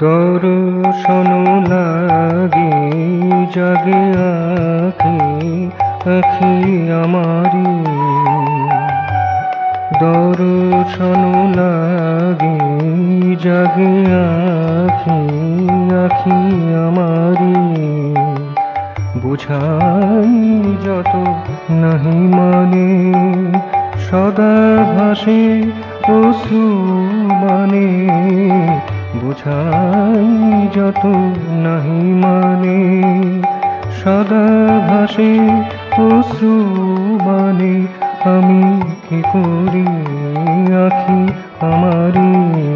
দর্শন লাগে জাগে আঁখি আঁখি আমারি, দর্শন লাগে জাগে আঁখি আঁখি আমারি। বুঝাই যত নাহি মানে সদা ভাসে অশ্রু বাণে, বুঝাই যত নাহি মানে সদা ভাসে অশ্রু বাণে। আমি কি করি আঁখি আমারি,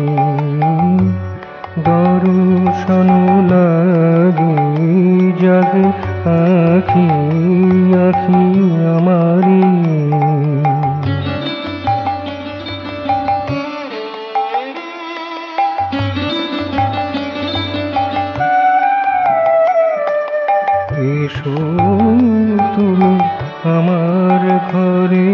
দর্শন লাগে জাগে আঁখি আঁখি আমারি। এসো তুমি আমার ঘরে,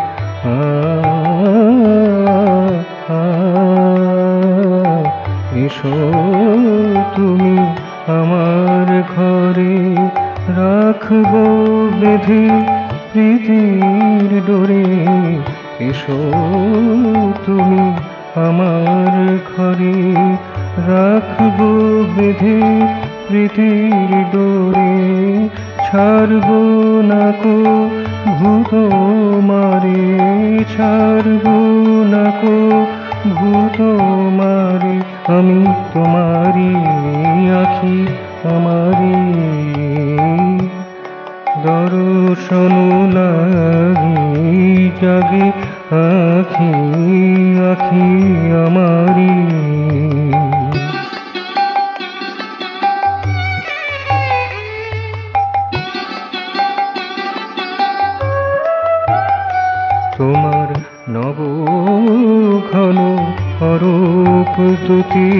এসো তুমি আমার ঘরে, রাখবো বেঁধে প্রীতির ডোরে। এসো তুমি আমার ঘরে, রাখবো বেঁধে প্রীতির ডোরে। ছাড়বো না কো ভূত মারে, ছাড়বো না কো ভূত মারে। আমি তোমারি আঁখি আমারি, দর্শন লাগে জাগে আঁখি আঁখি আমারি। তোমার নব ঘন অরূপ দুটি,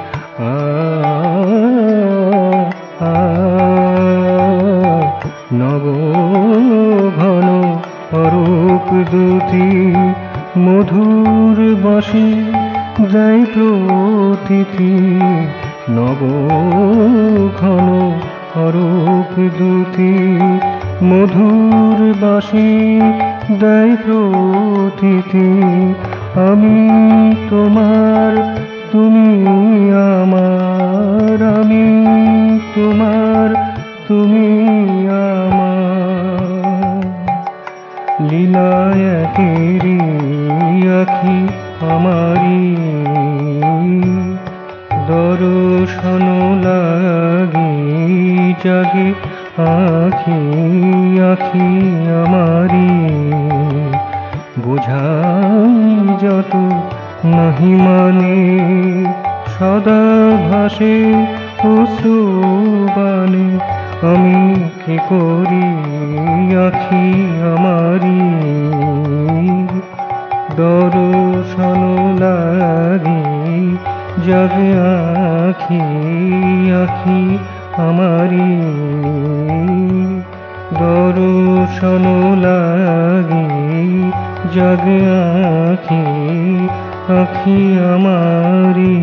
নব ঘন অরূপ দুটি, মধুর বাঁশি যায় প্রতীতি। নব ঘন অরূপ দুটি, মধুর বাঁশি দেয় প্রতীতি। আমি তোমার তুমি আমার, আমি তোমার তুমি আমার। লীলায় একেরি আঁখি আমারি, দর্শন লাগে জাগে আঁখি আঁখি আমারি। বুঝাই যত নাহি মানে সদা ভাসে অশ্রু বাণে। আমি কি করি আঁখি আমারি, দর্শন লাগে জাগে আঁখি আঁখি আমারি, দর্শন লাগে জাগে আঁখি আঁখি আমারি।